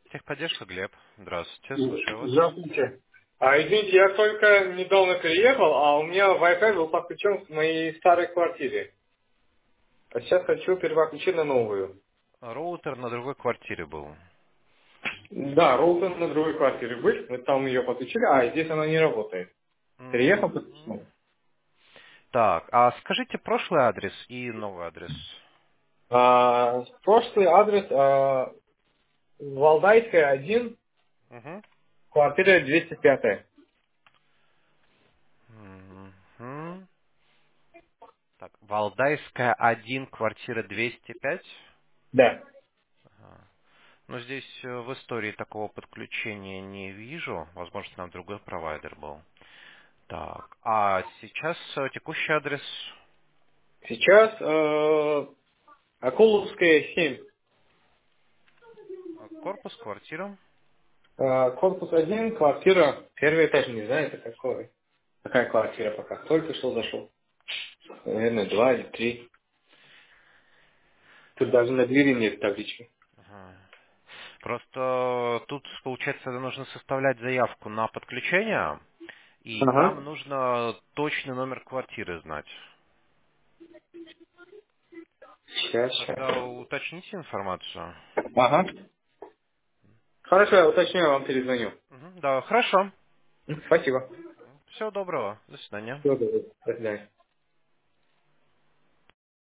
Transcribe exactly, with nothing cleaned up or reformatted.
Техподдержка, Глеб. Здравствуйте, слушаю вас. Здравствуйте. А, извините, я только недавно переехал, а у меня Wi-Fi был подключен к моей старой квартире. А сейчас хочу переподключить на новую. Роутер на другой квартире был. Да, роутер на другой квартире был, мы там ее подключили, а здесь она не работает. Переехал, Мгм. подключил. Так, а скажите прошлый адрес и новый адрес. А, прошлый адрес а, Валдайская, один, Угу. квартира двести пять. Мгм. Так, Валдайская, один, квартира двести пять. Да. Ага. Но здесь э, в истории такого подключения не вижу. Возможно, там другой провайдер был. Так, а сейчас э, текущий адрес. Сейчас э, Акуловская, семь. э, Корпус, квартира. Э, корпус один, квартира, первый этаж, не знаю, это какой. Какая квартира пока? Только что зашел. Наверное, два или три. Тут даже на двери нет таблички. Ага. Просто тут, получается, нужно составлять заявку на подключение, и там Ага. нужно точный номер квартиры знать. Сейчас, сейчас. Тогда уточните информацию. Ага. Хорошо, я уточню, я вам перезвоню. Мгм, да, хорошо. М, Спасибо. Всего доброго. До свидания. Всего доброго. До свидания.